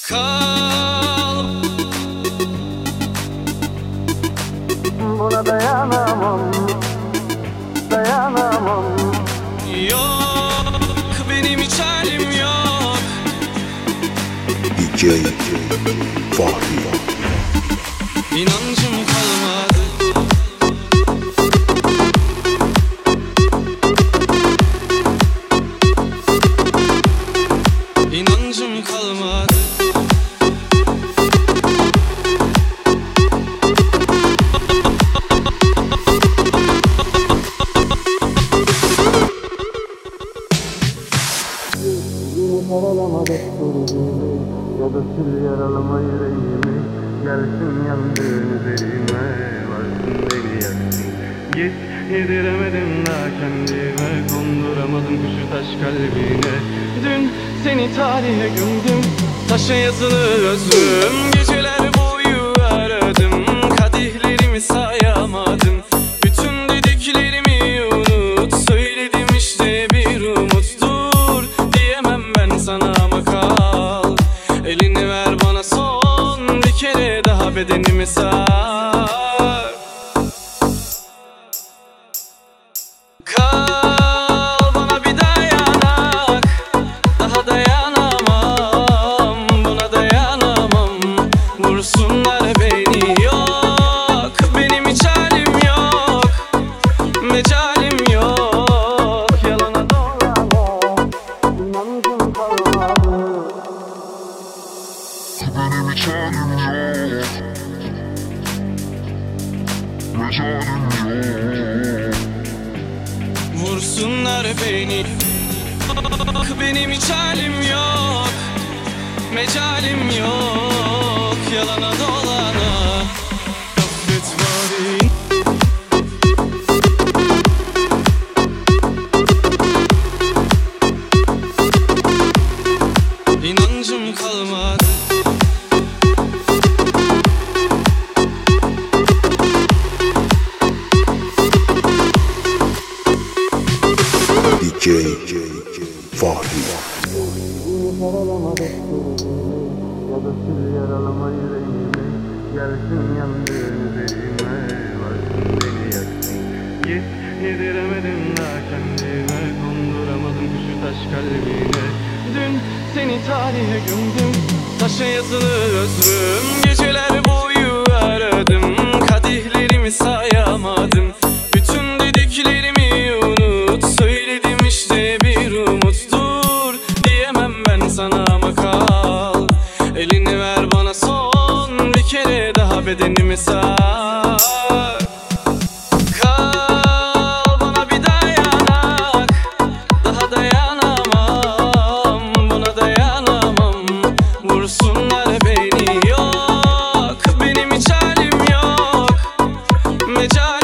Kal. Buna dayanamam, dayanamam. Yok, benim hiç halim yok. DJ Fahri. İnancım kalmadı. İnancım kalmadı. Yaralama desturimi ya da sil yaralama yüreğimi. Gelsin yandığın üzerime, varsın beni yaksın. Git, yediremedim daha kendime, konduramadım kuşu taş kalbine. Dün seni tarihe gömdüm, Taşa yazılı özlüm, geceler boyu aradım. Kadehlerimi sayamadım. Bütün dediklerimi unut. Söyledim işte bir umut. Dur diyemem ben sana ama kal. Elini ver bana son bir kere daha, bedenimi sar. Kal bana bir dayanak, daha dayanamam, buna dayanamam. Vursunlar beni, yok benim hiç halim yok, mecalim yok. Yalana dolama, inancım kalmadı. Benim hiç halim yok, mecalim yok. vursunlar beni, yok benim hiç halim yok, mecalim yok. Yalana dolana affet bari. İnancım kalmadı. DJ Fahri. Yaralama desturimi ya da sil yaralama yüreğimi. Gelsin yandığın üzerime, varsın beni yaksın. Git, yediremedim daha kendime, konduramadım kuşu taş kalbine. Dün seni tarihe gömdüm, Taşa yazılı özlüm, geceler boyu aradım. Kadehlerimi sayamadım. Bütün dediklerimi unut. Söyledim işte bir umut. Dur diyemem ben sana ama kal. Elini ver bana son bir kere daha, bedenimi sar. Kal bana bir dayanak, daha dayanamam, buna dayanamam. Vursunlar beni, yok benim hiç halim yok, mecalim